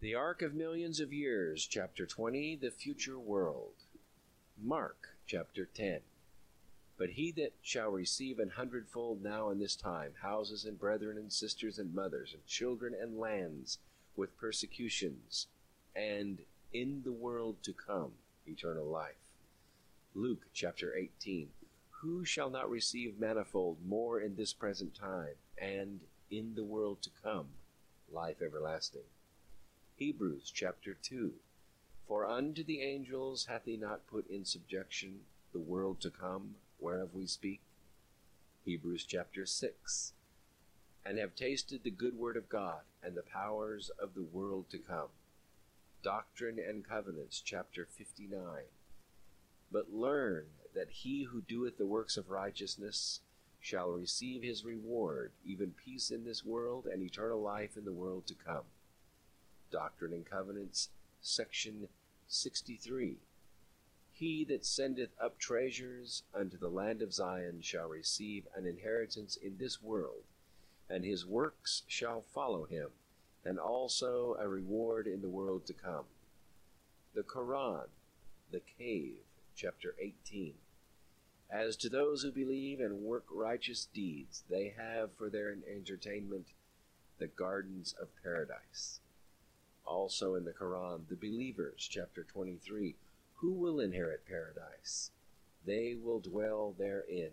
The Ark of Millions of Years, Chapter 20, The Future World. Mark, Chapter 10. But he that shall receive 100-fold now in this time, houses and brethren and sisters and mothers and children and lands, with persecutions, and in the world to come, eternal life. Luke, Chapter 18. Who shall not receive manifold more in this present time, and in the world to come, life everlasting? Hebrews chapter 2. For unto the angels hath he not put in subjection the world to come, whereof we speak? Hebrews chapter 6. And have tasted the good word of God, and the powers of the world to come. Doctrine and Covenants chapter 59. But learn that he who doeth the works of righteousness shall receive his reward, even peace in this world, and eternal life in the world to come. Doctrine and Covenants, section 63. He that sendeth up treasures unto the land of Zion shall receive an inheritance in this world, and his works shall follow him, and also a reward in the world to come. The Quran, the Cave, chapter 18. As to those who believe and work righteous deeds, they have for their entertainment the gardens of paradise. Also in the Quran, the believers, chapter 23, who will inherit paradise? They will dwell therein.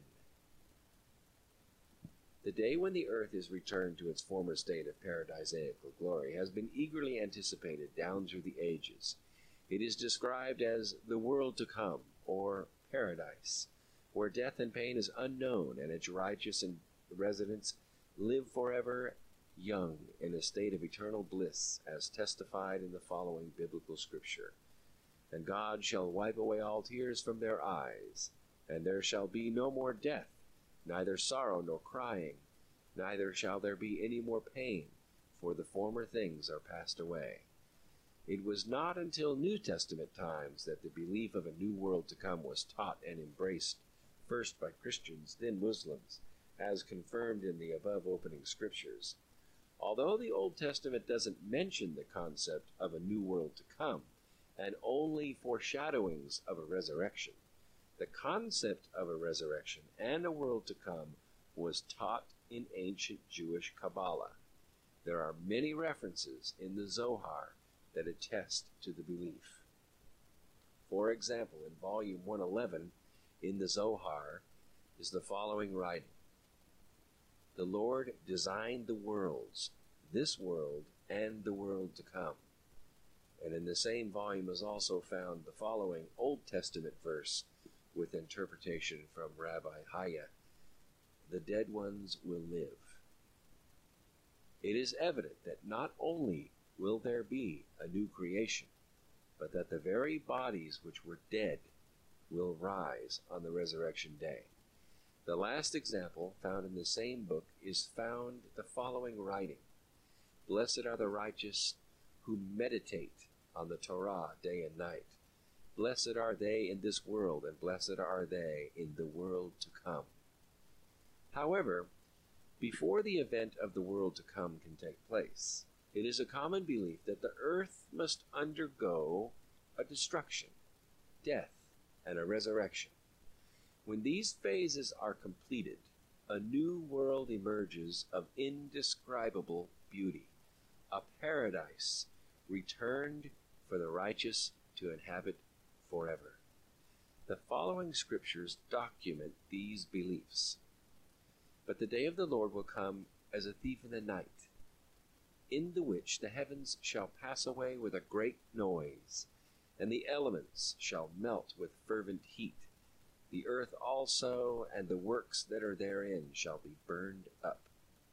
The day when the earth is returned to its former state of paradisaical glory has been eagerly anticipated down through the ages. It is described as the world to come, or paradise, where death and pain is unknown, and its righteous residents live forever young in a state of eternal bliss, as testified in the following biblical scripture. And God shall wipe away all tears from their eyes, and there shall be no more death, neither sorrow nor crying, neither shall there be any more pain, for the former things are passed away. It was not until New Testament times that the belief of a new world to come was taught and embraced, first by Christians, then Muslims, as confirmed in the above opening scriptures. Although the Old Testament doesn't mention the concept of a new world to come, and only foreshadowings of a resurrection, the concept of a resurrection and a world to come was taught in ancient Jewish Kabbalah. There are many references in the Zohar that attest to the belief. For example, in volume 111 in the Zohar is the following writing. The Lord designed the worlds, this world and the world to come. And in the same volume is also found the following Old Testament verse with interpretation from Rabbi Haya. The dead ones will live. It is evident that not only will there be a new creation, but that the very bodies which were dead will rise on the resurrection day. The last example, found in the same book, is found the following writing. Blessed are the righteous who meditate on the Torah day and night. Blessed are they in this world, and blessed are they in the world to come. However, before the event of the world to come can take place, it is a common belief that the earth must undergo a destruction, death, and a resurrection. When these phases are completed, a new world emerges of indescribable beauty, a paradise returned for the righteous to inhabit forever. The following scriptures document these beliefs. But the day of the Lord will come as a thief in the night, in the which the heavens shall pass away with a great noise, and the elements shall melt with fervent heat. The earth also and the works that are therein shall be burned up.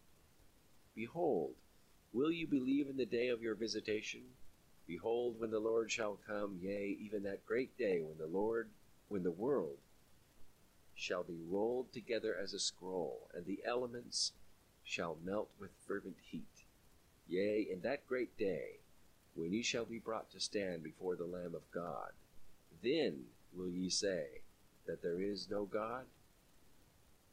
Behold, will you believe in the day of your visitation? Behold, when the Lord shall come, yea, even that great day when the world shall be rolled together as a scroll, and the elements shall melt with fervent heat. Yea, in that great day, when ye shall be brought to stand before the Lamb of God, then will ye say that there is no God?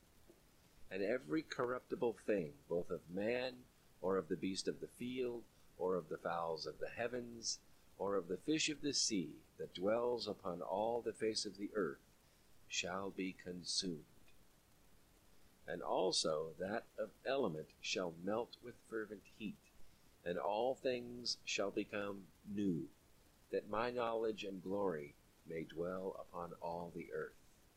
And every corruptible thing, both of man or of the beast of the field, or of the fowls of the heavens, or of the fish of the sea that dwells upon all the face of the earth, shall be consumed. And also that of element shall melt with fervent heat, and all things shall become new, that my knowledge and glory may dwell upon all the earth.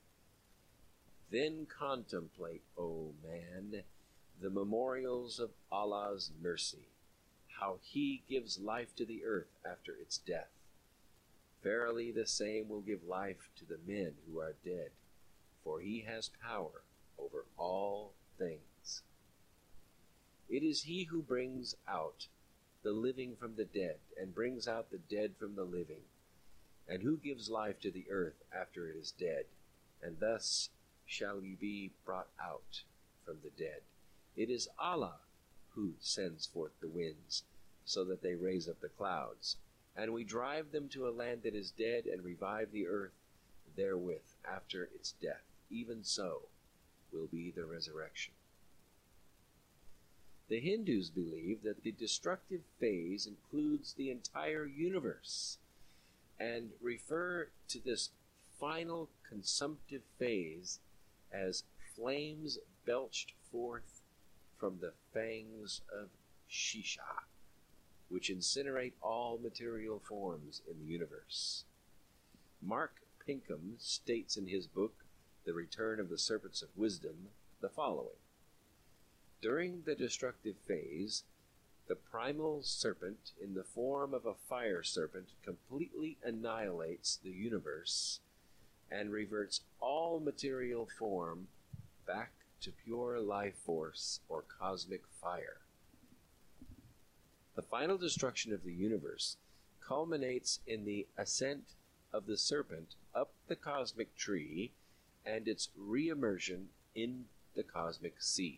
Then contemplate, O man, the memorials of Allah's mercy, how he gives life to the earth after its death. Verily the same will give life to the men who are dead, for he has power over all things. It is he who brings out the living from the dead, and brings out the dead from the living, and who gives life to the earth after it is dead, and thus shall ye be brought out from the dead. It is Allah who sends forth the winds, so that they raise up the clouds, and we drive them to a land that is dead, and revive the earth therewith after its death. Even so will be the resurrection. The Hindus believe that the destructive phase includes the entire universe, and refer to this final consumptive phase as flames belched forth from the fangs of Shisha, which incinerate all material forms in the universe. Mark Pinkham states in his book, The Return of the Serpents of Wisdom, the following. During the destructive phase, the primal serpent, in the form of a fire serpent, completely annihilates the universe and reverts all material form back to pure life force or cosmic fire. The final destruction of the universe culminates in the ascent of the serpent up the cosmic tree and its re-immersion in the cosmic sea.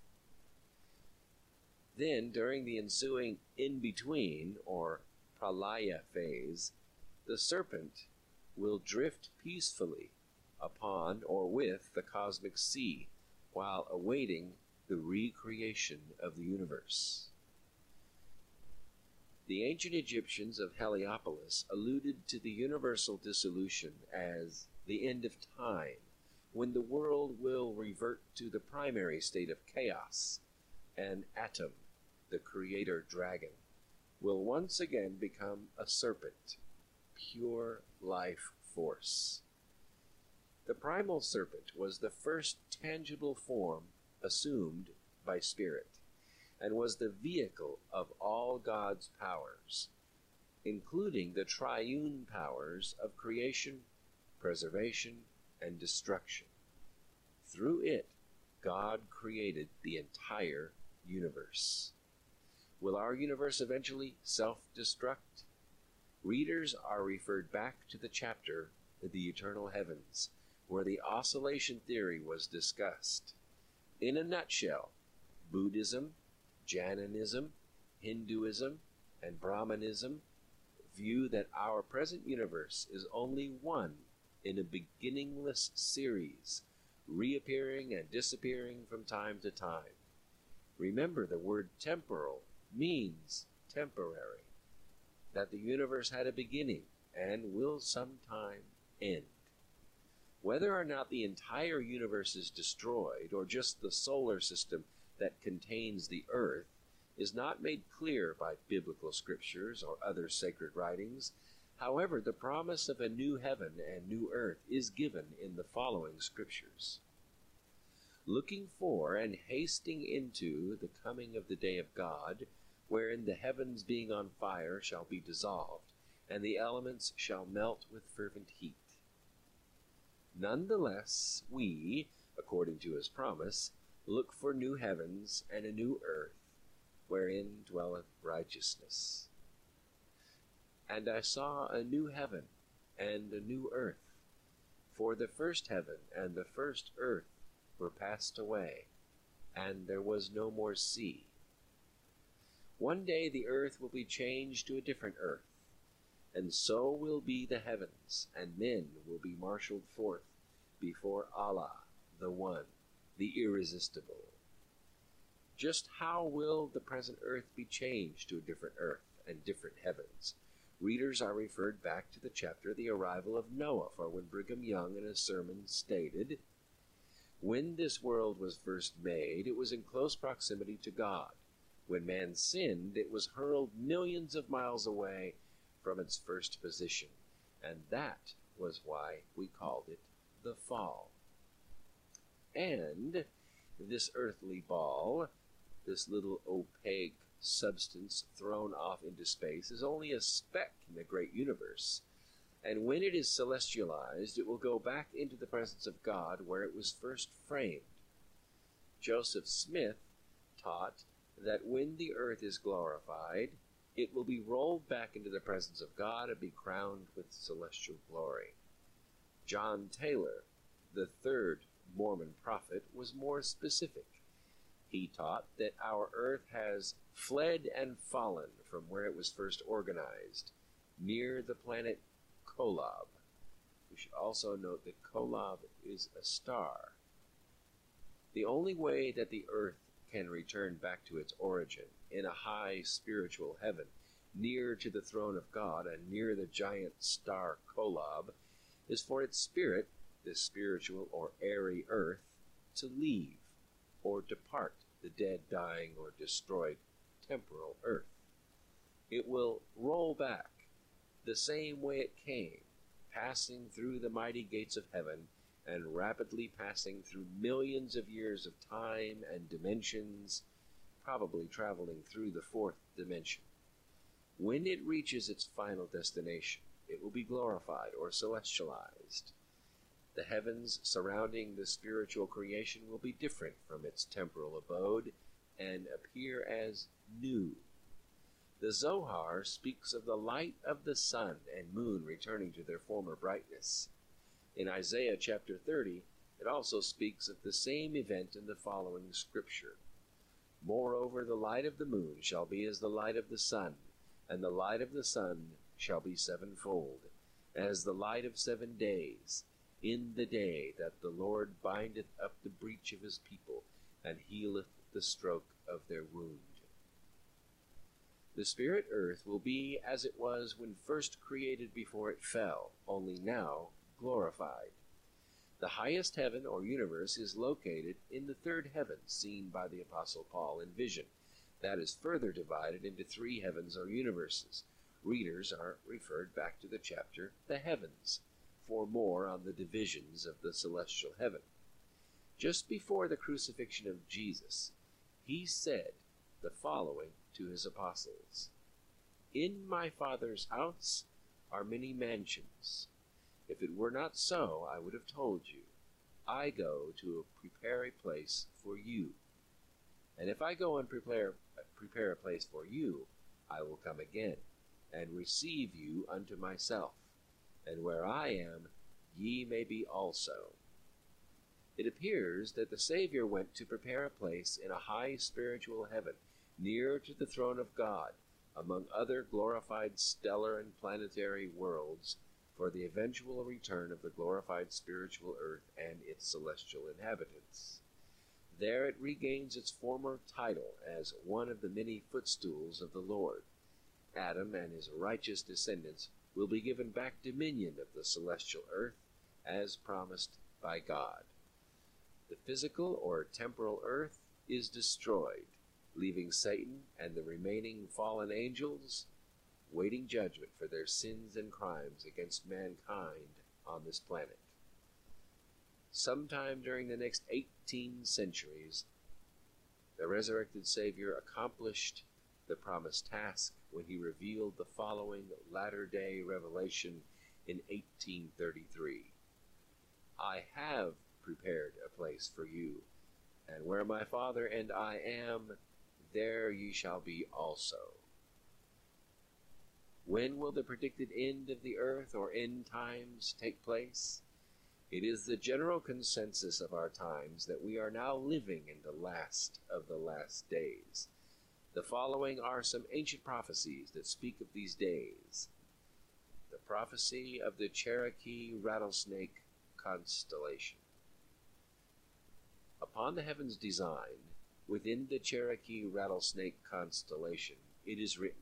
Then, during the ensuing in-between, or pralaya phase, the serpent will drift peacefully upon or with the cosmic sea while awaiting the recreation of the universe. The ancient Egyptians of Heliopolis alluded to the universal dissolution as the end of time, when the world will revert to the primary state of chaos, and Atum, the creator dragon, will once again become a serpent, pure life force. The primal serpent was the first tangible form assumed by spirit, and was the vehicle of all God's powers, including the triune powers of creation, preservation, and destruction. Through it, God created the entire universe. Will our universe eventually self-destruct? Readers are referred back to the chapter, The Eternal Heavens, where the oscillation theory was discussed. In a nutshell, Buddhism, Jainism, Hinduism, and Brahmanism view that our present universe is only one in a beginningless series, reappearing and disappearing from time to time. Remember, the word temporal means temporary, that the universe had a beginning and will sometime end. Whether or not the entire universe is destroyed, or just the solar system that contains the earth, is not made clear by biblical scriptures or other sacred writings. However, the promise of a new heaven and new earth is given in the following scriptures. Looking for and hasting into the coming of the day of God, wherein the heavens being on fire shall be dissolved, and the elements shall melt with fervent heat. Nonetheless, we, according to his promise, look for new heavens and a new earth, wherein dwelleth righteousness. And I saw a new heaven and a new earth, for the first heaven and the first earth were passed away, and there was no more sea. One day the earth will be changed to a different earth, and so will be the heavens, and men will be marshaled forth before Allah, the One, the Irresistible. Just how will the present earth be changed to a different earth and different heavens? Readers are referred back to the chapter The Arrival of Noah, for when Brigham Young in a sermon stated, "When this world was first made, it was in close proximity to God. When man sinned, it was hurled millions of miles away from its first position, and that was why we called it the fall." And this earthly ball, this little opaque substance thrown off into space, is only a speck in the great universe. And when it is celestialized, it will go back into the presence of God where it was first framed. Joseph Smith taught that when the earth is glorified, it will be rolled back into the presence of God and be crowned with celestial glory. John Taylor, the third Mormon prophet, was more specific. He taught that our earth has fled and fallen from where it was first organized, near the planet Kolob. We should also note that Kolob is a star. The only way that the earth can return back to its origin, in a high spiritual heaven, near to the throne of God and near the giant star Kolob, is for its spirit, this spiritual or airy earth, to leave or depart the dead, dying, or destroyed temporal earth. It will roll back the same way it came, passing through the mighty gates of heaven and rapidly passing through millions of years of time and dimensions, probably traveling through the fourth dimension. When it reaches its final destination, it will be glorified or celestialized. The heavens surrounding the spiritual creation will be different from its temporal abode and appear as new. The Zohar speaks of the light of the sun and moon returning to their former brightness. In Isaiah chapter 30, it also speaks of the same event in the following scripture. "Moreover, the light of the moon shall be as the light of the sun, and the light of the sun shall be sevenfold, as the light of 7 days, in the day that the Lord bindeth up the breach of his people, and healeth the stroke of their wound." The spirit earth will be as it was when first created before it fell, only now glorified. The highest heaven or universe is located in the third heaven seen by the Apostle Paul in vision. That is further divided into 3 heavens or universes. Readers are referred back to the chapter The Heavens for more on the divisions of the celestial heaven. Just before the crucifixion of Jesus, he said the following to his apostles: "In my Father's house are many mansions. If it were not so, I would have told you. I go to prepare a place for you. And if I go and prepare a place for you, I will come again, and receive you unto myself. And where I am, ye may be also." It appears that the Savior went to prepare a place in a high spiritual heaven, near to the throne of God, among other glorified stellar and planetary worlds, for the eventual return of the glorified spiritual earth and its celestial inhabitants. There it regains its former title as one of the many footstools of the Lord. Adam and his righteous descendants will be given back dominion of the celestial earth, as promised by God. The physical or temporal earth is destroyed, leaving Satan and the remaining fallen angels waiting judgment for their sins and crimes against mankind on this planet. Sometime during the next 18 centuries, the resurrected Savior accomplished the promised task when he revealed the following latter-day revelation in 1833. "I have prepared a place for you, and where my Father and I am, there ye shall be also." When will the predicted end of the earth or end times take place? It is the general consensus of our times that we are now living in the last of the last days. The following are some ancient prophecies that speak of these days. The prophecy of the Cherokee rattlesnake constellation. Upon the heaven's design, within the Cherokee rattlesnake constellation, it is written,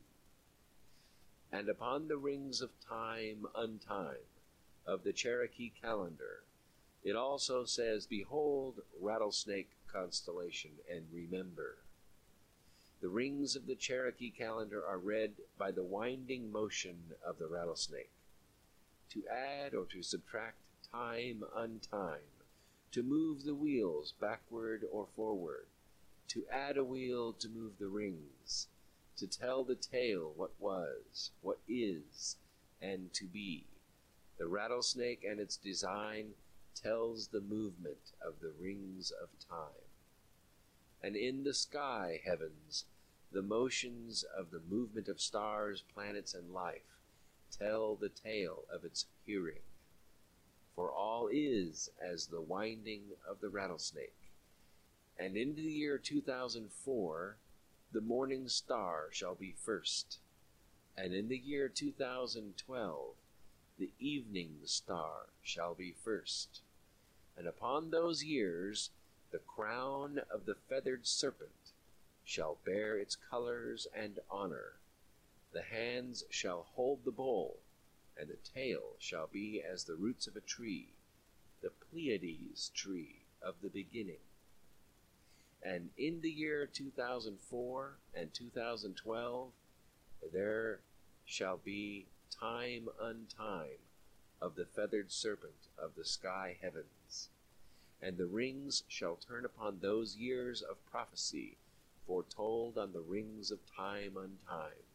and upon the rings of time untime of the Cherokee calendar, it also says, behold, rattlesnake constellation, and remember. The rings of the Cherokee calendar are read by the winding motion of the rattlesnake, to add or to subtract time untime, to move the wheels backward or forward, to add a wheel to move the rings, to tell the tale what was, what is, and to be. The rattlesnake and its design tells the movement of the rings of time. And in the sky heavens, the motions of the movement of stars, planets, and life tell the tale of its hearing. For all is as the winding of the rattlesnake. And in the year 2004, the morning star shall be first. And in the year 2012, the evening star shall be first. And upon those years, the crown of the feathered serpent shall bear its colors and honor. The hands shall hold the bowl, and the tail shall be as the roots of a tree, the Pleiades tree of the beginning. And in the year 2004 and 2012, there shall be time untime of the feathered serpent of the sky heavens. And the rings shall turn upon those years of prophecy foretold on the rings of time untime.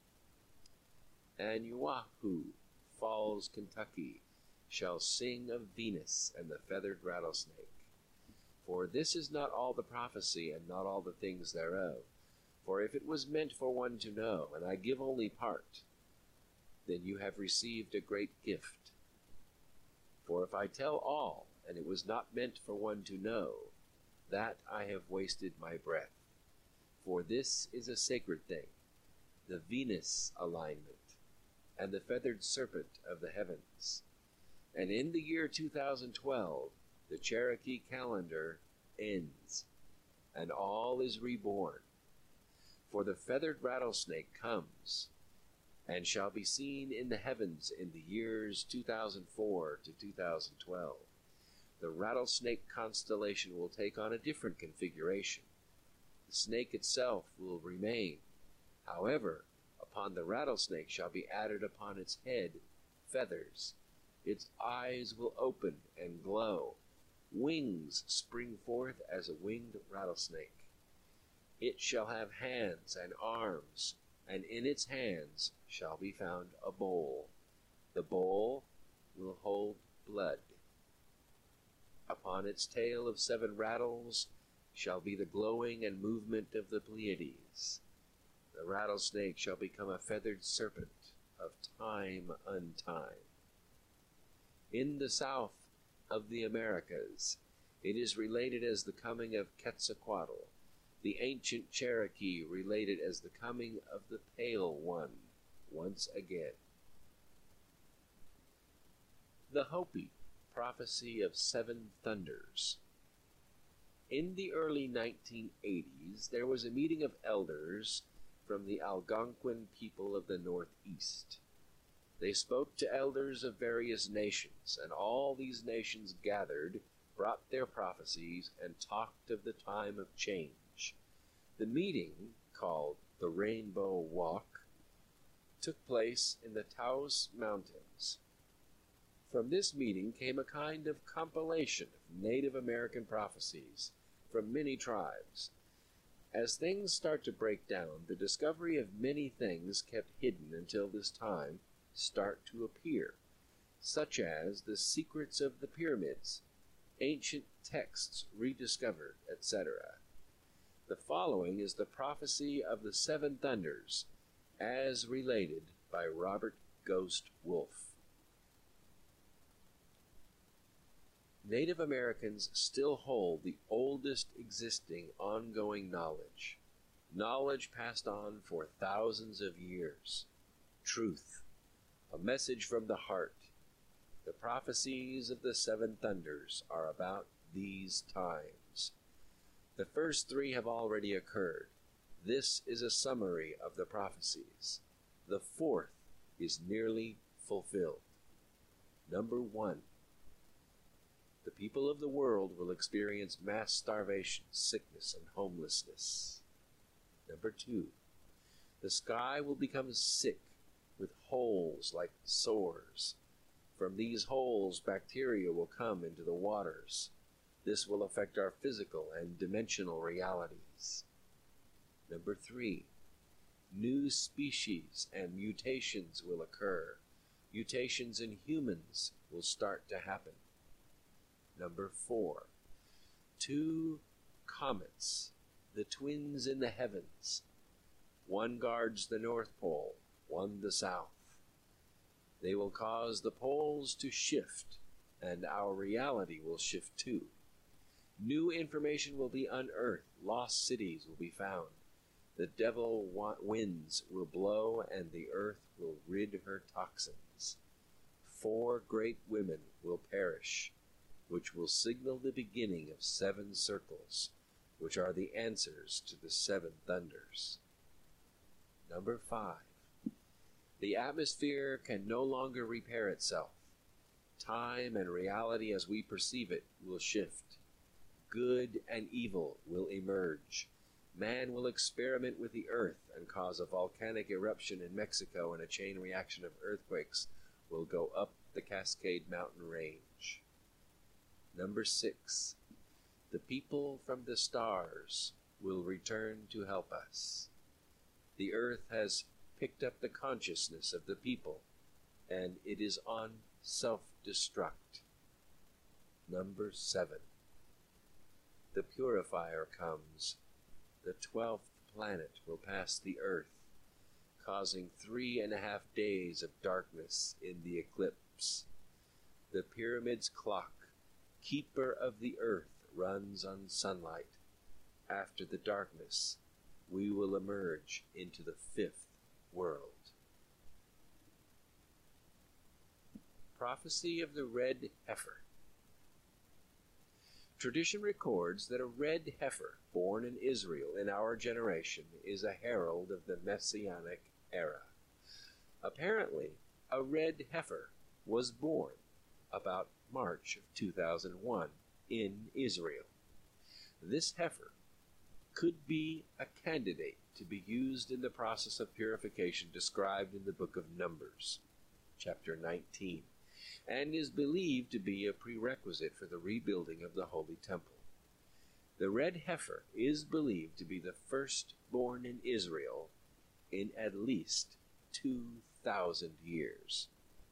And Oahu, Falls, Kentucky, shall sing of Venus and the feathered rattlesnake. For this is not all the prophecy, and not all the things thereof. For if it was meant for one to know, and I give only part, then you have received a great gift. For if I tell all, and it was not meant for one to know, that I have wasted my breath. For this is a sacred thing, the Venus alignment, and the feathered serpent of the heavens. And in the year 2012, the Cherokee calendar ends, and all is reborn. For the feathered rattlesnake comes, and shall be seen in the heavens in the years 2004 to 2012. The rattlesnake constellation will take on a different configuration. The snake itself will remain. However, upon the rattlesnake shall be added upon its head feathers. Its eyes will open and glow. Wings spring forth as a winged rattlesnake. It shall have hands and arms, and in its hands shall be found a bowl. The bowl will hold blood. Upon its tail of 7 rattles shall be the glowing and movement of the Pleiades. The rattlesnake shall become a feathered serpent of time untime. In the south of the Americas, it is related as the coming of Quetzalcoatl, the ancient Cherokee related as the coming of the Pale One once again. The Hopi prophecy of 7 thunders. In the early 1980s, there was a meeting of elders from the Algonquin people of the Northeast. They spoke to elders of various nations, and all these nations gathered, brought their prophecies, and talked of the time of change. The meeting, called the Rainbow Walk, took place in the Taos Mountains. From this meeting came a kind of compilation of Native American prophecies from many tribes. As things start to break down, the discovery of many things kept hidden until this time start to appear, such as the secrets of the pyramids, ancient texts rediscovered, etc. The following is the prophecy of the 7 thunders, as related by Robert Ghost Wolfe. Native Americans still hold the oldest existing ongoing knowledge passed on for thousands of years. Truth, a message from the heart. The prophecies of the 7 thunders are about these times. The first three have already occurred. This is a summary of the prophecies. The fourth is nearly fulfilled. Number 1. The people of the world will experience mass starvation, sickness, and homelessness. Number 2. The sky will become sick with holes like sores. From these holes, bacteria will come into the waters. This will affect our physical and dimensional realities. Number 3. New species and mutations will occur. Mutations in humans will start to happen. Number 4. 2 comets, the twins in the heavens. One guards the North Pole, one the South. They will cause the poles to shift, and our reality will shift too. New information will be unearthed. Lost cities will be found. The devil winds will blow, and the earth will rid her toxins. 4 great women will perish, which will signal the beginning of 7 circles, which are the answers to the 7 thunders. Number 5. The atmosphere can no longer repair itself. Time and reality as we perceive it will shift. Good and evil will emerge. Man will experiment with the earth and cause a volcanic eruption in Mexico, and a chain reaction of earthquakes will go up the Cascade Mountain range. Number 6. The people from the stars will return to help us. The earth has picked up the consciousness of the people, and it is on self-destruct. Number 7. The purifier comes. The 12th planet will pass the earth, causing 3.5 days of darkness in the eclipse. The pyramid's clock, keeper of the earth, runs on sunlight. After the darkness, we will emerge into the 5th world. Prophecy of the Red Heifer. Tradition records that a red heifer born in Israel in our generation is a herald of the Messianic era. Apparently, a red heifer was born about March of 2001 in Israel. This heifer could be a candidate to be used in the process of purification described in the book of Numbers, chapter 19, and is believed to be a prerequisite for the rebuilding of the Holy Temple. The red heifer is believed to be the first born in Israel in at least 2,000 years.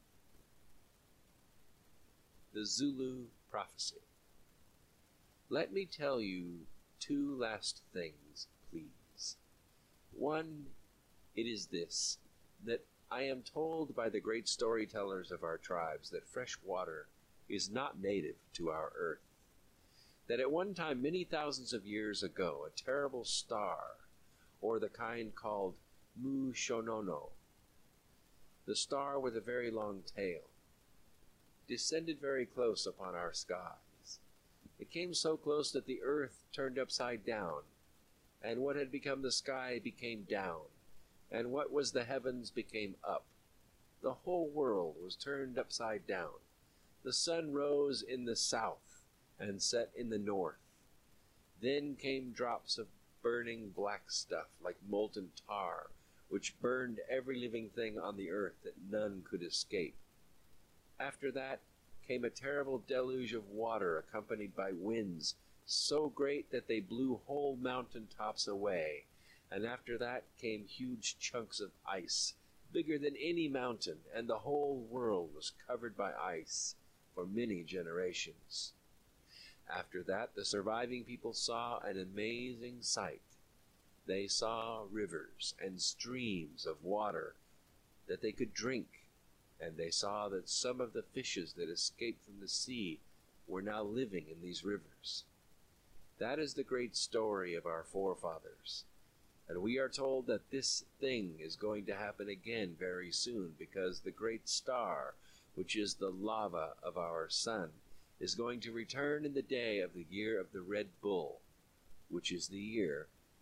The Zulu prophecy. Let me tell you 2 last things, please. One, it is this, that I am told by the great storytellers of our tribes that fresh water is not native to our earth. That at one time, many thousands of years ago, a terrible star, or the kind called Mu Shonono, the star with a very long tail, descended very close upon our skies. It came so close that the earth turned upside down, and what had become the sky became down, and what was the heavens became up. The whole world was turned upside down. The sun rose in the south and set in the north. Then came drops of burning black stuff like molten tar, which burned every living thing on the earth that none could escape. After that came a terrible deluge of water accompanied by winds so great that they blew whole mountain tops away. And after that came huge chunks of ice, bigger than any mountain, and the whole world was covered by ice for many generations. After that, the surviving people saw an amazing sight. They saw rivers and streams of water that they could drink, and they saw that some of the fishes that escaped from the sea were now living in these rivers. That is the great story of our forefathers. And we are told that this thing is going to happen again very soon, because the great star, which is the lava of our sun, is going to return in the day of the year of the Red Bull. which is the year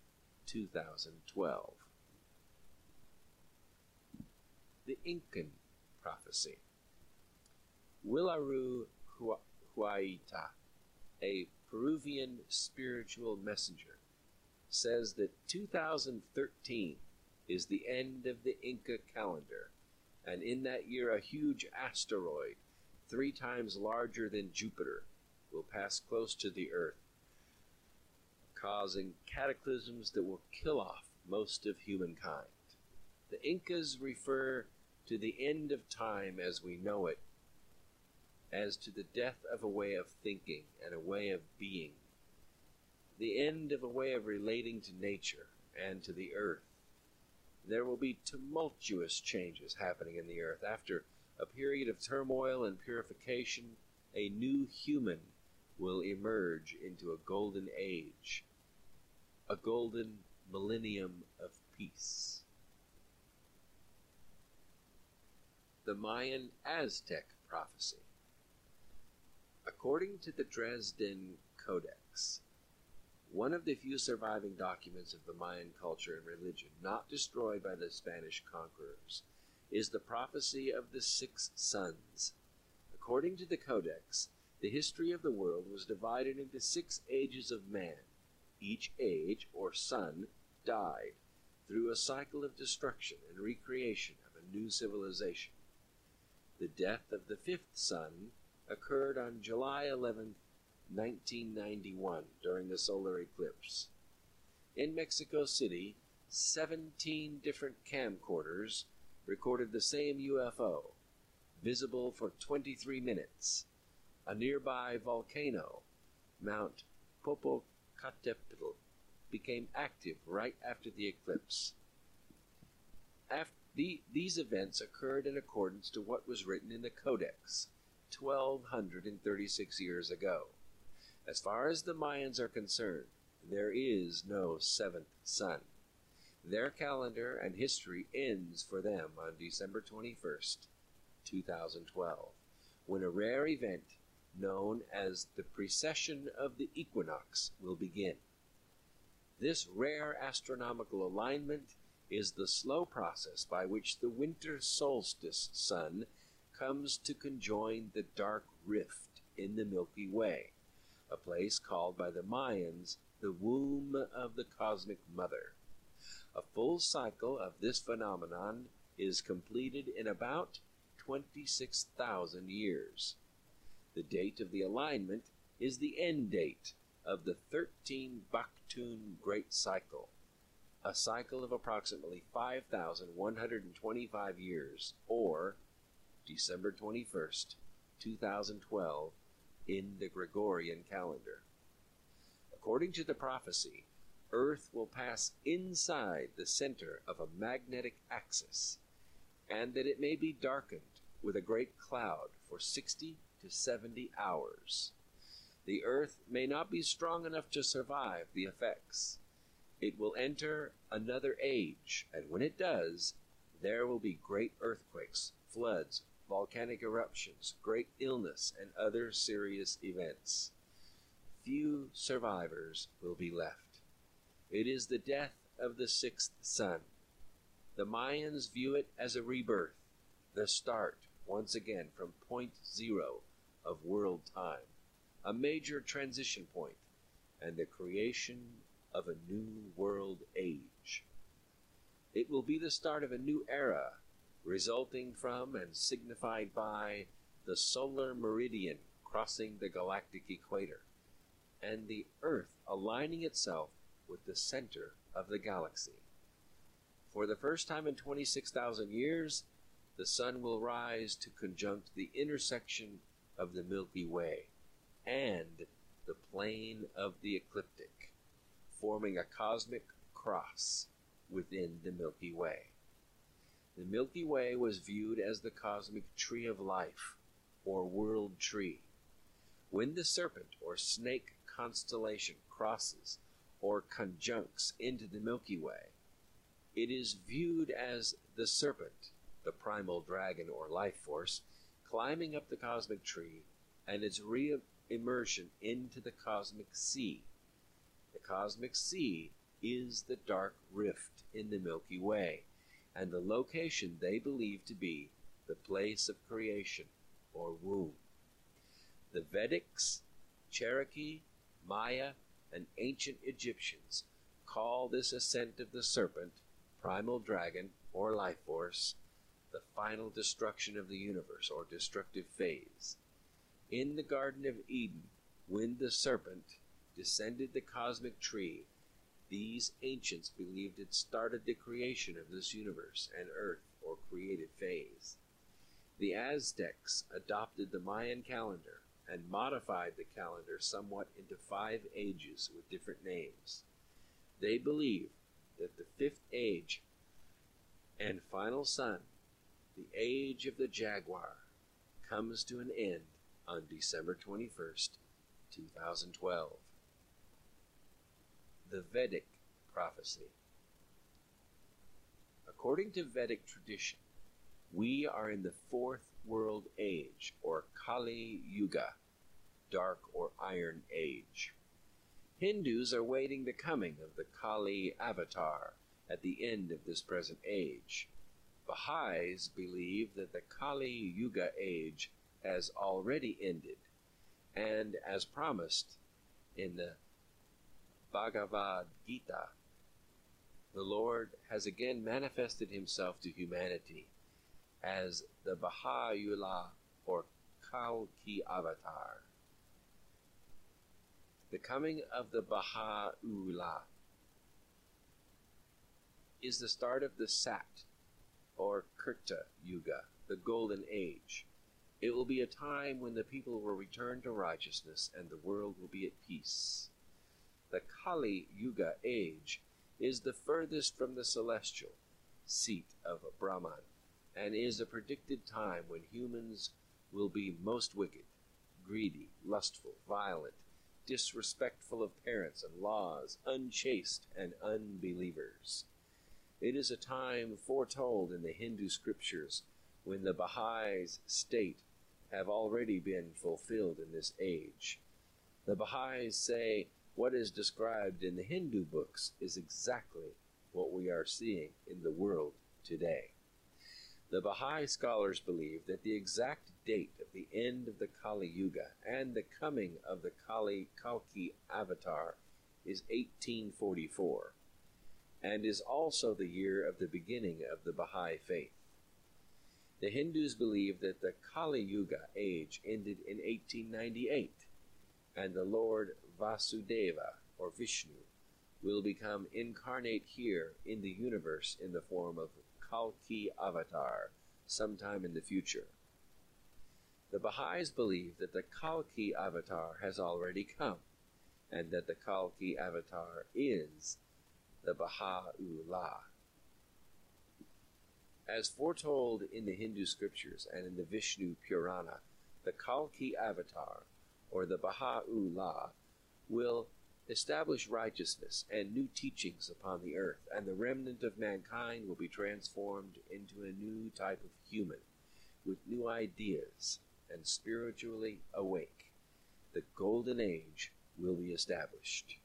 2012. The Incan prophecy. Willaru Huayta, a Peruvian spiritual messenger, says that 2013 is the end of the Inca calendar, and in that year a huge asteroid, 3 times larger than Jupiter, will pass close to the Earth, causing cataclysms that will kill off most of humankind. The Incas refer to the end of time as we know it as to the death of a way of thinking and a way of being, the end of a way of relating to nature and to the earth. There will be tumultuous changes happening in the earth. After a period of turmoil and purification, a new human will emerge into a golden age, a golden millennium of peace. The Mayan Aztec prophecy. According to the Dresden Codex, one of the few surviving documents of the Mayan culture and religion not destroyed by the Spanish conquerors, is the prophecy of the 6 suns. According to the Codex, the history of the world was divided into 6 ages of man. Each age, or sun, died through a cycle of destruction and recreation of a new civilization. The death of the 5th sun occurred on July 11, 1991, during the solar eclipse. In Mexico City, 17 different camcorders recorded the same UFO, visible for 23 minutes. A nearby volcano, Mount Popocatépetl, became active right after the eclipse. These events occurred in accordance to what was written in the Codex 1,236 years ago. As far as the Mayans are concerned, there is no 7th sun. Their calendar and history ends for them on December 21st, 2012, when a rare event known as the precession of the equinox will begin. This rare astronomical alignment is the slow process by which the winter solstice sun comes to conjoin the dark rift in the Milky Way, a place called by the Mayans the womb of the cosmic mother. A full cycle of this phenomenon is completed in about 26,000 years. The date of the alignment is the end date of the 13 Baktun Great Cycle, a cycle of approximately 5,125 years, or December 21st, 2012, in the Gregorian calendar. According to the prophecy, Earth will pass inside the center of a magnetic axis, and that it may be darkened with a great cloud for 60 to 70 hours. The Earth may not be strong enough to survive the effects. It will enter another age, and when it does, there will be great earthquakes, floods, volcanic eruptions, great illness, and other serious events. Few survivors will be left. It is the death of the 6th sun. The Mayans view it as a rebirth, the start, once again, from point zero of world time, a major transition point, and the creation of a new world age. It will be the start of a new era, resulting from and signified by the solar meridian crossing the galactic equator, and the Earth aligning itself with the center of the galaxy. For the first time in 26,000 years, the sun will rise to conjunct the intersection of the Milky Way and the plane of the ecliptic, forming a cosmic cross within the Milky Way. The Milky Way was viewed as the cosmic tree of life, or world tree. When the serpent or snake constellation crosses or conjuncts into the Milky Way, it is viewed as the serpent, the primal dragon or life force, climbing up the cosmic tree and its re-immersion into the cosmic sea. The cosmic sea is the dark rift in the Milky Way, and the location they believe to be the place of creation, or womb. The Vedics, Cherokee, Maya, and ancient Egyptians call this ascent of the serpent, primal dragon, or life force, the final destruction of the universe, or destructive phase. In the Garden of Eden, when the serpent descended the cosmic tree, these ancients believed it started the creation of this universe and earth, or creative phase. The Aztecs adopted the Mayan calendar and modified the calendar somewhat into 5 ages with different names. They believe that the 5th age and final sun, the age of the jaguar, comes to an end on December 21st, 2012. The Vedic prophecy. According to Vedic tradition, we are in the 4th world age, or Kali Yuga, dark or iron age. Hindus are waiting the coming of the Kali avatar at the end of this present age. Baha'is believe that the Kali Yuga age has already ended, and as promised in the Bhagavad Gita, the Lord has again manifested himself to humanity as the Baha'u'llah, or Kalki avatar. The coming of the Baha'u'llah is the start of the Sat, or Krita Yuga, the Golden Age. It will be a time when the people will return to righteousness and the world will be at peace. The Kali Yuga age is the furthest from the celestial seat of Brahman, and is a predicted time when humans will be most wicked, greedy, lustful, violent, disrespectful of parents and laws, unchaste, and unbelievers. It is a time foretold in the Hindu scriptures when the Baha'is state have already been fulfilled in this age. The Baha'is say what is described in the Hindu books is exactly what we are seeing in the world today. The Baha'i scholars believe that the exact date of the end of the Kali Yuga and the coming of the Kalki avatar is 1844, and is also the year of the beginning of the Baha'i faith. The Hindus believe that the Kali Yuga age ended in 1898, and the Lord Vasudeva, or Vishnu, will become incarnate here in the universe in the form of Kalki avatar sometime in the future. The Baha'is believe that the Kalki avatar has already come, and that the Kalki avatar is the Baha'u'llah. As foretold in the Hindu scriptures and in the Vishnu Purana, the Kalki avatar, or the Baha'u'llah, will establish righteousness and new teachings upon the earth, and the remnant of mankind will be transformed into a new type of human, with new ideas, and spiritually awake. The golden age will be established.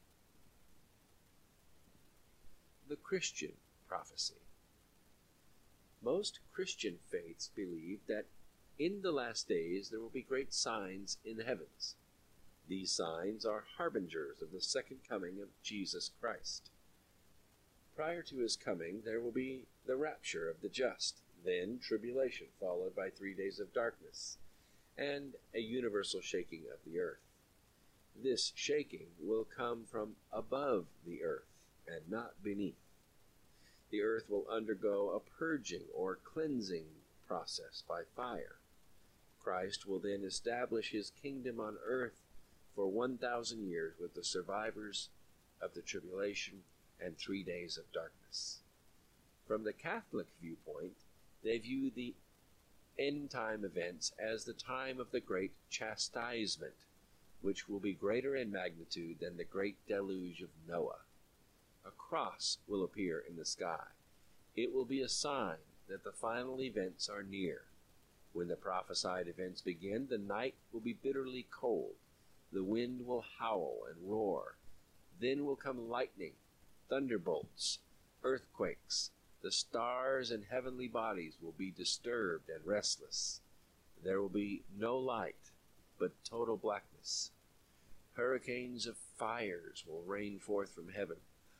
The Christian prophecy. Most Christian faiths believe that in the last days there will be great signs in the heavens. These signs are harbingers of the second coming of Jesus Christ. Prior to his coming, there will be the rapture of the just, then tribulation, followed by 3 days of darkness, and a universal shaking of the earth. This shaking will come from above the earth, and not beneath. The earth will undergo a purging or cleansing process by fire. Christ will then establish his kingdom on earth for 1,000 years with the survivors of the tribulation and 3 days of darkness. From the Catholic viewpoint, they view the end-time events as the time of the great chastisement, which will be greater in magnitude than the great deluge of Noah. A cross will appear in the sky. It will be a sign that the final events are near. When the prophesied events begin, the night will be bitterly cold. The wind will howl and roar. Then will come lightning, thunderbolts, earthquakes. The stars and heavenly bodies will be disturbed and restless. There will be no light, but total blackness. Hurricanes of fires will rain forth from heaven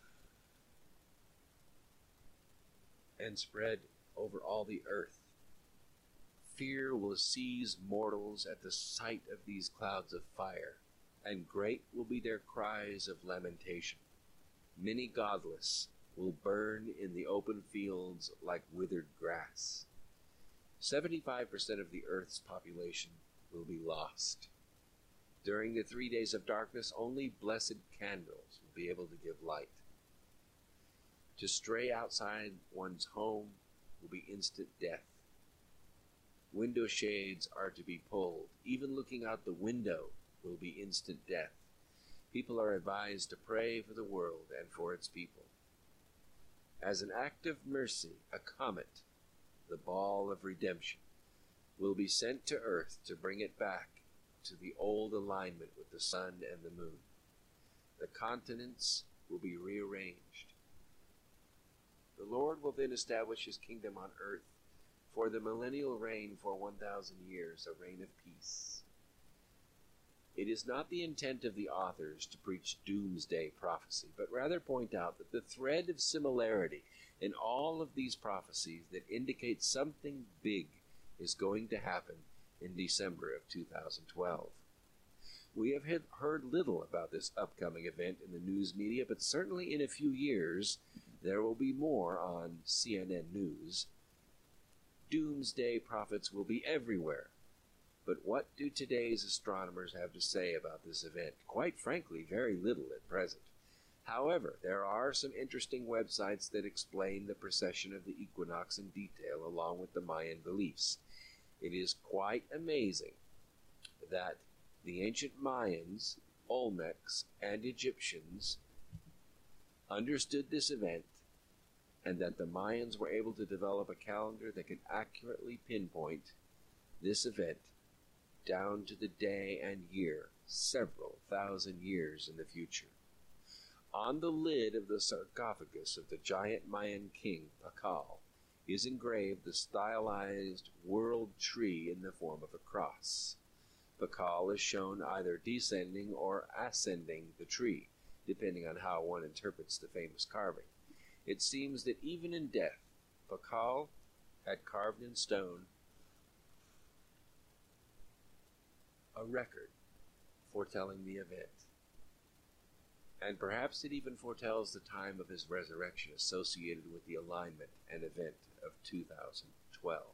and spread over all the earth. Fear will seize mortals at the sight of these clouds of fire, and great will be their cries of lamentation. Many godless will burn in the open fields like withered grass. 75% of the earth's population will be lost. During the 3 days of darkness, only blessed candles will be able to give light. To stray outside one's home will be instant death. Window shades are to be pulled. Even looking out the window will be instant death. People are advised to pray for the world and for its people. As an act of mercy, a comet, the ball of redemption, will be sent to earth to bring it back to the old alignment with the sun and the moon. The continents will be rearranged. The Lord will then establish his kingdom on earth for the millennial reign for 1,000 years, a reign of peace. It is not the intent of the authors to preach doomsday prophecy, but rather point out that the thread of similarity in all of these prophecies that indicates something big is going to happen in December of 2012. We have heard little about this upcoming event in the news media, but certainly in a few years there will be more on CNN News. Doomsday prophets will be everywhere. But what do today's astronomers have to say about this event? Quite frankly, very little at present. However, there are some interesting websites that explain the precession of the equinox in detail along with the Mayan beliefs. It is quite amazing that the ancient Mayans, Olmecs, and Egyptians understood this event, and that the Mayans were able to develop a calendar that could accurately pinpoint this event down to the day and year, several thousand years in the future. On the lid of the sarcophagus of the giant Mayan king, Pakal, is engraved the stylized world tree in the form of a cross. Pakal is shown either descending or ascending the tree, depending on how one interprets the famous carving. It seems that even in death, Pakal had carved in stone a record foretelling the event. And perhaps it even foretells the time of his resurrection associated with the alignment and event of 2012.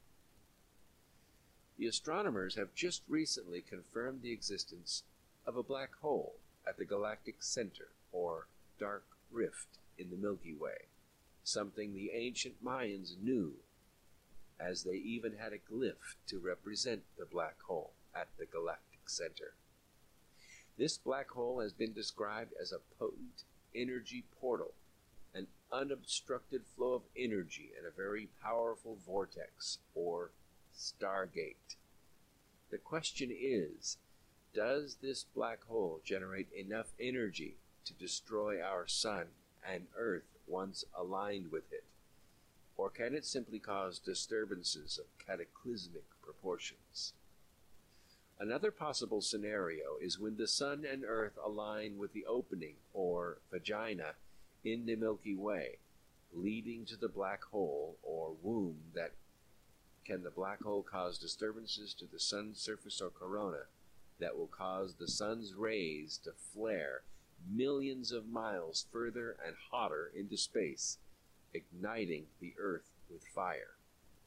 The astronomers have just recently confirmed the existence of a black hole at the galactic center, or dark rift, in the Milky Way, something the ancient Mayans knew, as they even had a glyph to represent the black hole at the galactic center. This black hole has been described as a potent energy portal, an unobstructed flow of energy and a very powerful vortex, or stargate. The question is, does this black hole generate enough energy to destroy our sun and Earth once aligned with it? Or can it simply cause disturbances of cataclysmic proportions? Another possible scenario is when the Sun and Earth align with the opening, or vagina, in the Milky Way, leading to the black hole, or womb. That can the black hole cause disturbances to the Sun's surface or corona that will cause the Sun's rays to flare millions of miles further and hotter into space, igniting the Earth with fire?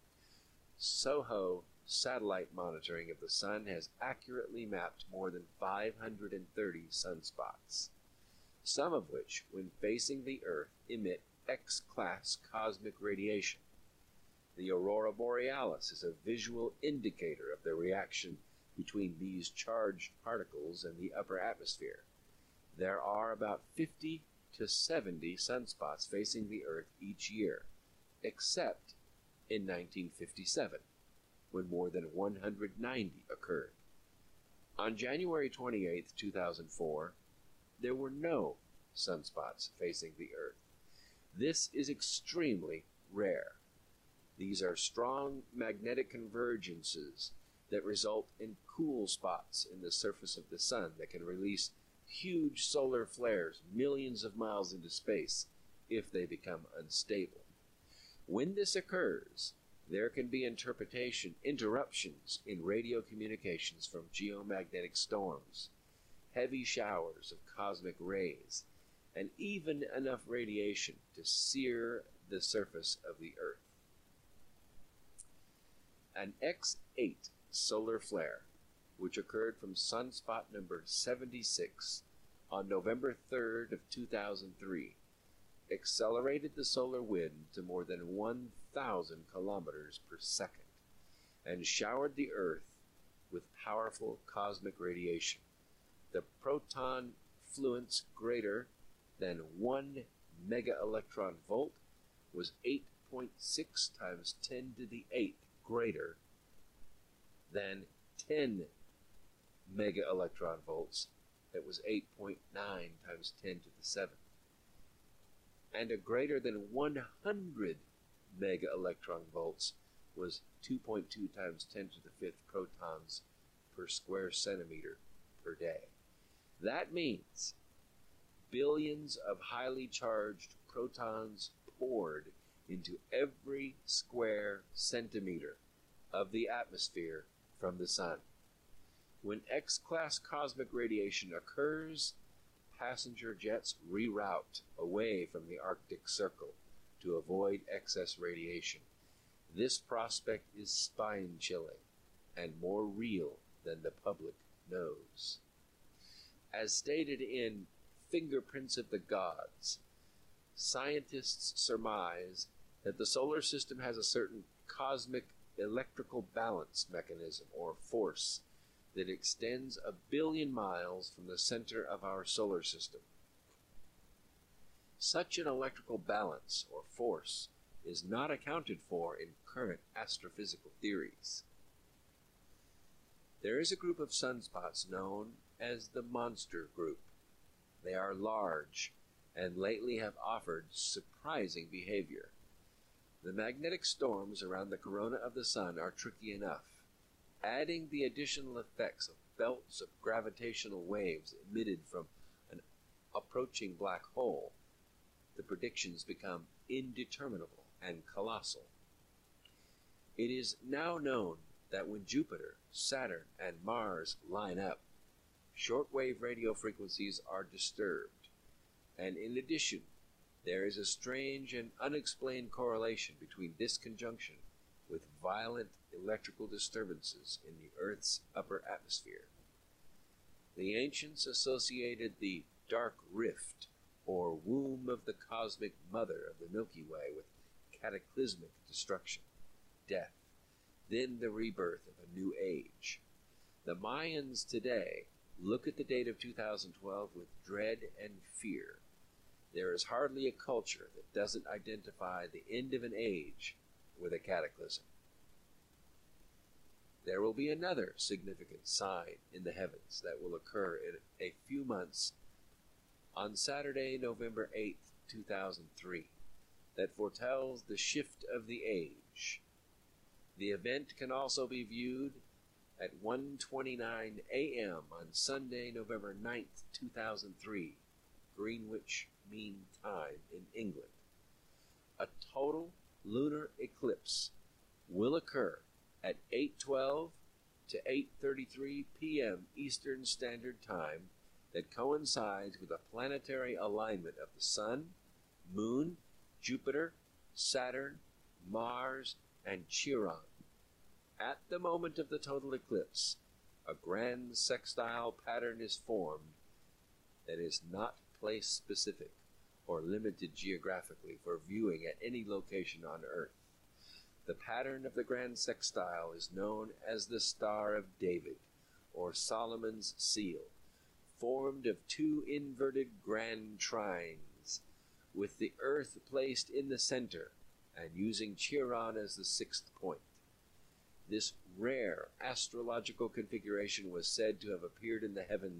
SOHO satellite monitoring of the Sun has accurately mapped more than 530 sunspots, some of which, when facing the Earth, emit X-class cosmic radiation. The aurora borealis is a visual indicator of the reaction between these charged particles and the upper atmosphere. There are about 50 to 70 sunspots facing the Earth each year, except in 1957, when more than 190 occurred. On January 28, 2004, there were no sunspots facing the Earth. This is extremely rare. These are strong magnetic convergences that result in cool spots in the surface of the sun that can release huge solar flares millions of miles into space if they become unstable. When this occurs, there can be interruptions in radio communications from geomagnetic storms, heavy showers of cosmic rays, and even enough radiation to sear the surface of the Earth. An X8 solar flare, which occurred from sunspot number 76 on November 3rd of 2003, accelerated the solar wind to more than 1,000 kilometers per second and showered the Earth with powerful cosmic radiation. The proton fluence greater than 1 megaelectron volt was 8.6 times 10 to the 8th greater than 10 megaelectron volts that was 8.9 times 10 to the 7th. And a greater than 100 megaelectron volts was 2.2 times 10 to the 5th protons per square centimeter per day. That means billions of highly charged protons poured into every square centimeter of the atmosphere from the sun. When X-class cosmic radiation occurs, passenger jets reroute away from the Arctic Circle to avoid excess radiation. This prospect is spine-chilling and more real than the public knows. As stated in Fingerprints of the Gods, scientists surmise that the solar system has a certain cosmic electrical balance mechanism or force that extends 1 billion miles from the center of our solar system. Such an electrical balance or force is not accounted for in current astrophysical theories. There is a group of sunspots known as the Monster Group. They are large and lately have offered surprising behavior. The magnetic storms around the corona of the sun are tricky enough. Adding the additional effects of belts of gravitational waves emitted from an approaching black hole, the predictions become indeterminable and colossal. It is now known that when Jupiter, Saturn, and Mars line up, shortwave radio frequencies are disturbed, and in addition, there is a strange and unexplained correlation between this conjunction with violent electrical disturbances in the Earth's upper atmosphere. The ancients associated the dark rift, or womb of the cosmic mother of the Milky Way, with cataclysmic destruction, death, then the rebirth of a new age. The Mayans today look at the date of 2012 with dread and fear. There is hardly a culture that doesn't identify the end of an age with a cataclysm. There will be another significant sign in the heavens that will occur in a few months on Saturday, November 8th, 2003, that foretells the shift of the age. The event can also be viewed at 1:29 a.m. on Sunday, November 9th, 2003, Greenwich Mean Time in England. A total lunar eclipse will occur at 8:12 to 8:33 p.m. Eastern Standard Time that coincides with a planetary alignment of the Sun, Moon, Jupiter, Saturn, Mars, and Chiron. At the moment of the total eclipse, a grand sextile pattern is formed that is not place-specific or limited geographically for viewing at any location on Earth. The pattern of the grand sextile is known as the Star of David, or Solomon's Seal, formed of two inverted grand trines, with the Earth placed in the center and using Chiron as the sixth point. This rare astrological configuration was said to have appeared in the heavens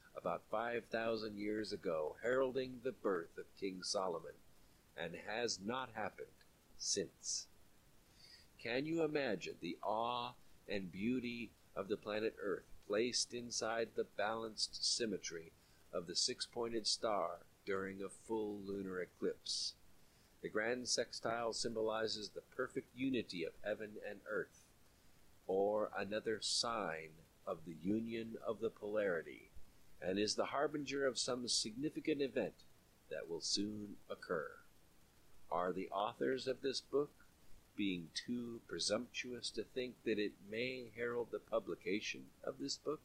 about 5,000 years ago, heralding the birth of King Solomon, and has not happened since. Can you imagine the awe and beauty of the planet Earth placed inside the balanced symmetry of the six-pointed star during a full lunar eclipse? The grand sextile symbolizes the perfect unity of heaven and earth, or another sign of the union of the polarity, and is the harbinger of some significant event that will soon occur. Are the authors of this book being too presumptuous to think that it may herald the publication of this book?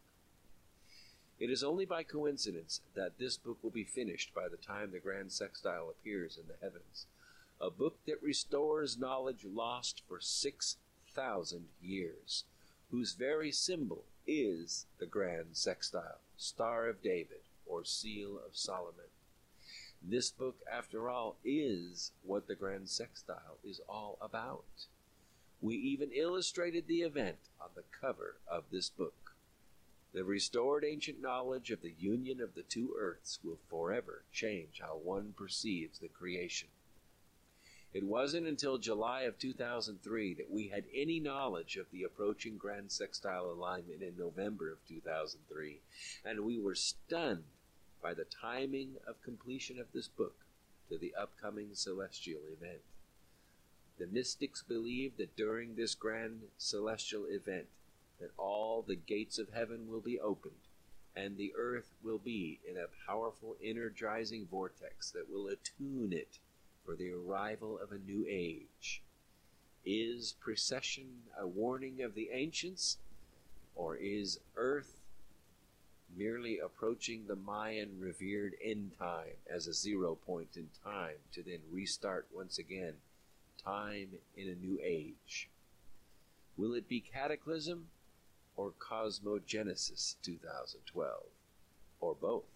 It is only by coincidence that this book will be finished by the time the grand sextile appears in the heavens, a book that restores knowledge lost for 6,000 years, whose very symbol is the grand sextile, Star of David, or Seal of Solomon. This book, after all, is what the grand sextile is all about. We even illustrated the event on the cover of this book. The restored ancient knowledge of the union of the two earths will forever change how one perceives the creation. It wasn't until July of 2003 that we had any knowledge of the approaching grand sextile alignment in November of 2003, and we were stunned by the timing of completion of this book to the upcoming celestial event. The mystics believe that during this grand celestial event, that all the gates of heaven will be opened, and the earth will be in a powerful energizing vortex that will attune it for the arrival of a new age. Is precession a warning of the ancients, or is Earth merely approaching the Mayan revered end time as a 0 point in time to then restart once again, time in a new age? Will it be cataclysm or cosmogenesis 2012, or both?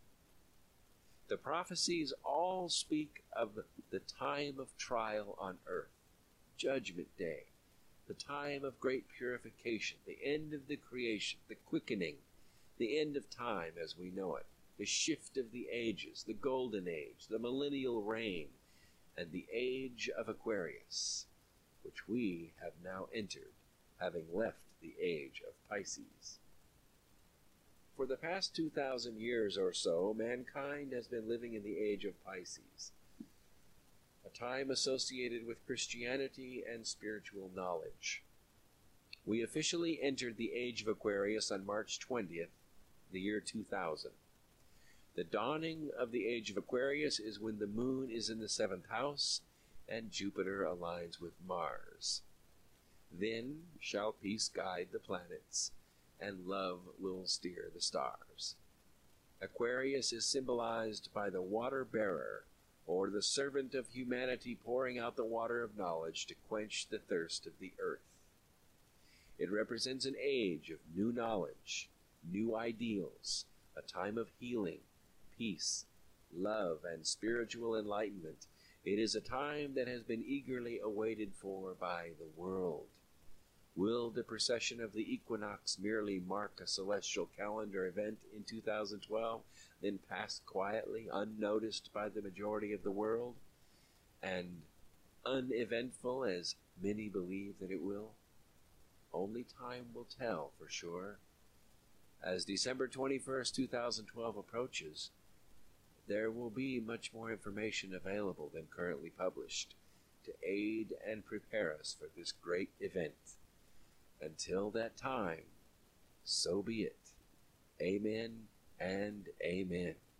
The prophecies all speak of the time of trial on earth, Judgment Day, the time of great purification, the end of the creation, the quickening, the end of time as we know it, the shift of the ages, the golden age, the millennial reign, and the age of Aquarius, which we have now entered, having left the age of Pisces. For the past 2,000 years or so, mankind has been living in the age of Pisces, a time associated with Christianity and spiritual knowledge. We officially entered the age of Aquarius on March 20th, the year 2000. The dawning of the age of Aquarius is when the moon is in the 7th house and Jupiter aligns with Mars. Then shall peace guide the planets, and love will steer the stars. Aquarius is symbolized by the water bearer, or the servant of humanity pouring out the water of knowledge to quench the thirst of the earth. It represents an age of new knowledge, new ideals, a time of healing, peace, love, and spiritual enlightenment. It is a time that has been eagerly awaited for by the world. Will the precession of the equinox merely mark a celestial calendar event in 2012, then pass quietly, unnoticed by the majority of the world, and uneventful as many believe that it will? Only time will tell for sure. As December 21st, 2012 approaches, there will be much more information available than currently published to aid and prepare us for this great event. Until that time, so be it. Amen and amen.